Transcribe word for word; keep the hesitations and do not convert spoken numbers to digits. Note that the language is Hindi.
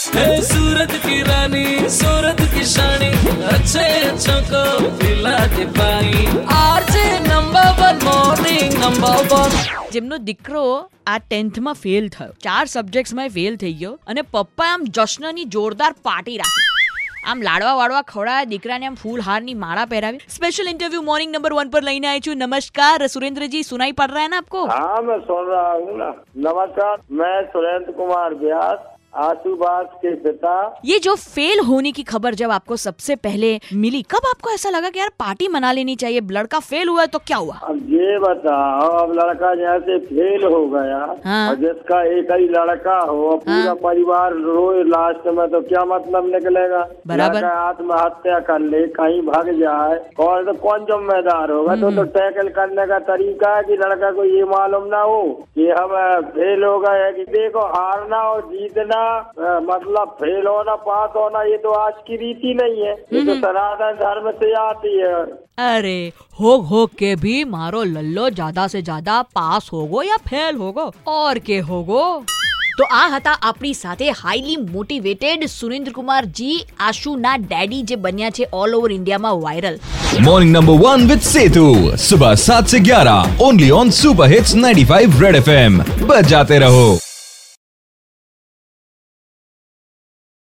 है सूरत की रानी, सूरत की शानी, अच्छे अच्छों को दिला दे पाई। RJ number one, morning number one. જેમનો દીકરો આ ટેન્થમાં ફેલ થયો, ચાર સબ્જેક્ટ્સમાં ફેલ થઈ ગયો અને પપ્પા આમ જશ્નની જોરદાર પાર્ટી રાખી, આમ લાડવા વાડવા ખવડાવ્યા, દીકરાને આમ ફૂલ હારની માળા પહેરાવી। Special interview morning number one पर लेने आई छू। नमस्कार सुरेंद्र जी, सुनाई पड़ रहा है ना आपको? हाँ मैं सुन रहा हूँ ना। नमस्कार, मैं सुरेंद्र कुमार व्यास, आशुबास के पिता। ये जो फेल होने की खबर जब आपको सबसे पहले मिली, कब आपको ऐसा लगा कि यार पार्टी मना लेनी चाहिए, लड़का फेल हुआ है तो क्या हुआ? अब ये बताओ, अब लड़का जैसे फेल हो गया, हाँ। और जिसका एक ही लड़का हो, पूरा हाँ। परिवार रोए लास्ट में, तो क्या मतलब निकलेगा? बराबर। लड़का आत्महत्या कर ले, कहीं भाग जाए, और तो कौन जिम्मेदार होगा? तो, तो टैकल करने का तरीका है कि लड़का को ये मालूम ना हो कि हम फेल हो गए। कि देखो, हारना और जीतना मतलब फेल होना पास होना ये तो आज की रीति नहीं है, ये तो सनातन धर्म से आती है। अरे हो हो के भी मारो लल्लो, ज्यादा से ज्यादा पास होगो या फेल होगो, और के होगो। તો આ હતા આપણી સાથે હાઈલી મોટિવેટેડ સુરેન્દ્ર કુમાર જી, આશુના ડેડી, જે બન્યા છે ઓલ ઓવર ઇન્ડિયામાં viral. Morning number one with Setu, सुबह सात से ग्यारह, only on super hits ninety five red F M. बच जाते रहो।